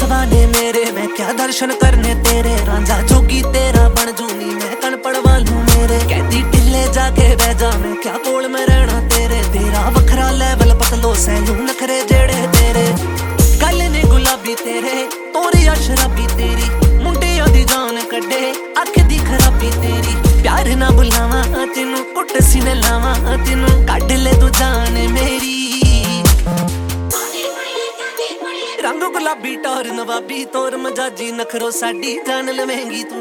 दीवाने मेरे, मैं क्या दर्शन करने तेरे। रांझा जोगी तेरा बन जूनी मैं कण पड़वा लूं मेरे। कहती टिल्ले जाके बह जा मैं क्या कोल में रहना तेरे। तेरा वखरा लेवल पतलो सैलू नखरे जेड़े तेरे। गल ने गुलाबी तेरे तोरिया शराबी तेरी। मुंडिया दी जान कड्डे अख दी खराबी तेरी। प्यार ना बुलावा तेनू कुट सीने लावा तेनू कड ले तू जान मेरी। रंग गुलाबी टौर नवाबी तोर मजाजी नखरो साडी जान लवेंगी तू।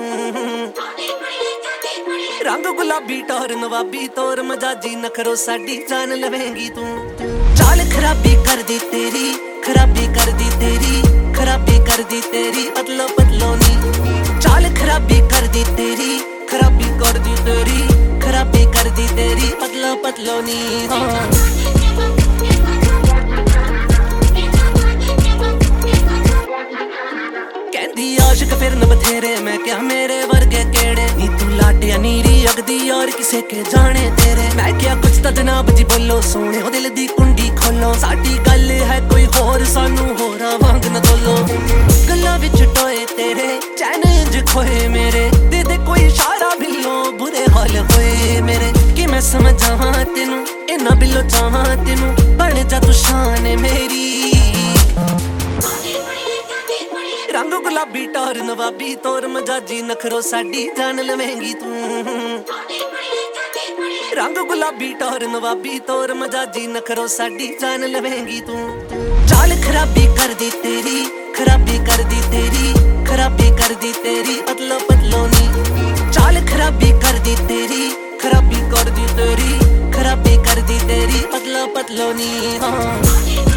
रंग गुलाबी टौर नवाबी तोर मजाजी नखरो साडी जान लवेंगी तू। चाल खराबी कर दी तेरी, खराबी कर दी तेरी, खराबी कर दी तेरी पतलो पतलो नी। चाल खराबी कर दी तेरी, खराबी कर दी तेरी, खराबी कर दी तेरी पतलो पतलो नी। आशिक फिर न बथेरे मैं क्या मेरे वर्गे केड़े। नी तू लाटिया नीरी अगदी और किसे के जाने तेरे। मैं क्या कुछ तो जनाब जी बोलो सोने ओ दिल दी कुंडी खोलो। साडी गल है कोई होर सानू होरा वांग न तोलो। गल्लां विच टोए तेरे चैन इंज खोए मेरे। दे दे कोई इशारा बिल्लो बुरे हाल होए मेरे। कि मैं समझावां तेनू इन्ना बिल्लो चावां तेनू बन जा तू शान मेरी। रंग गुलाबी टौर नवाबी तोर मजाजी नखरो साडी जान लवेंगी तू। रंग गुलाबी टौर नवाबी तोर मजाजी नखरो साडी जान लवेंगी तू। चाल खराबी कर दी तेरी, खराबी कर दी तेरी, खराबी कर दी तेरी पतलो पतलो नी। चाल खराबी कर दी तेरी, खराबी कर दी तेरी, खराबी कर दी तेरी पतलो पतलो नी।